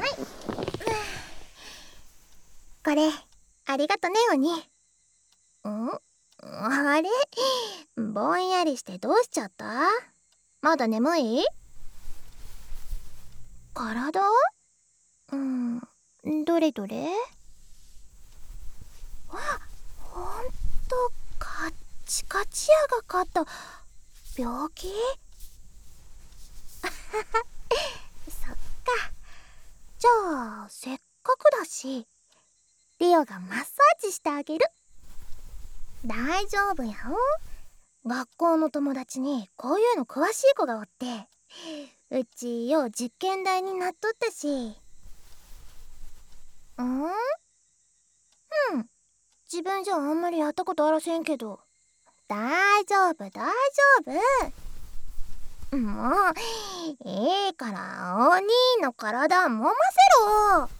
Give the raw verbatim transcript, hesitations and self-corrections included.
これありがとねおに。んあれ、ぼんやりしてどうしちゃった？まだ眠い？体？うん、どれどれ？あ、ほんとカッチカチやがかった。病気？そっか。じゃあせっかくだしリオがマッサージしてあげる。大丈夫やん。学校の友達にこういうの詳しい子がおって、うちよう実験台になっとったし。うんうん自分じゃあんまりやったことあらせんけど。大丈夫大丈夫。もういいからお兄の体もませろ。